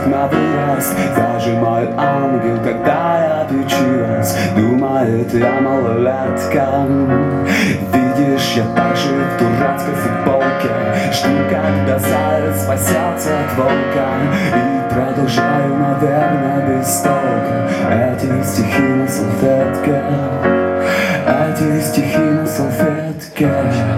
всех на вырост. Даже мой ангел, когда я печусь, думает, я малолетка. Видишь, я так же в дурацкой футболке, жду, когда заяц спасется от волка. И продолжаю, наверное, без толка эти стихи на салфетке, эти стихи на салфетке.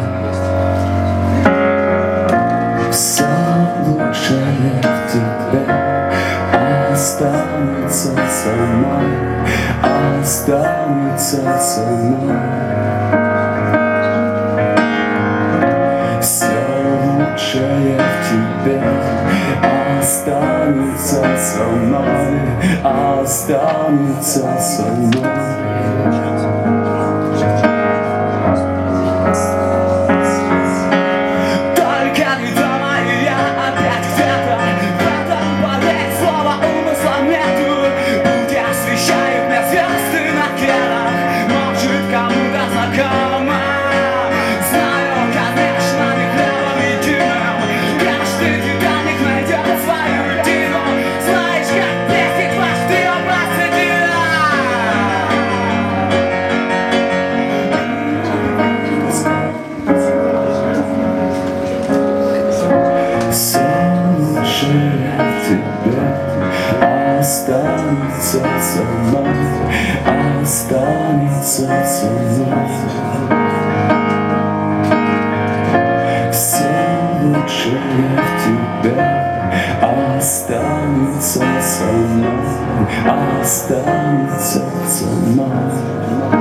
Все лучшее в тебе останется со мной, останется со мной. Все лучшее в тебе останется со мной, останется со мной. Останется со мной, останется со мной. Все лучшее в тебе останется со мной, останется со мной.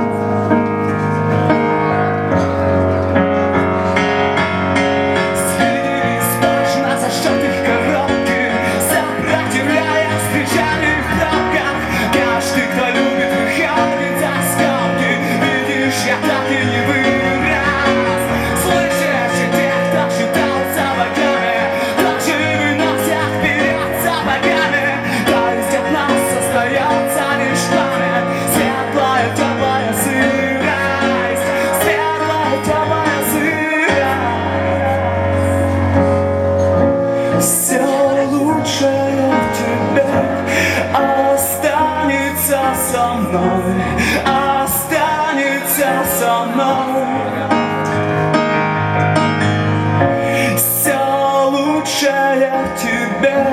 Все лучшее в тебе останется со мной, останется со мной. Все лучшее в тебе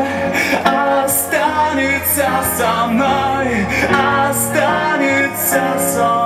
останется со мной, останется со мной.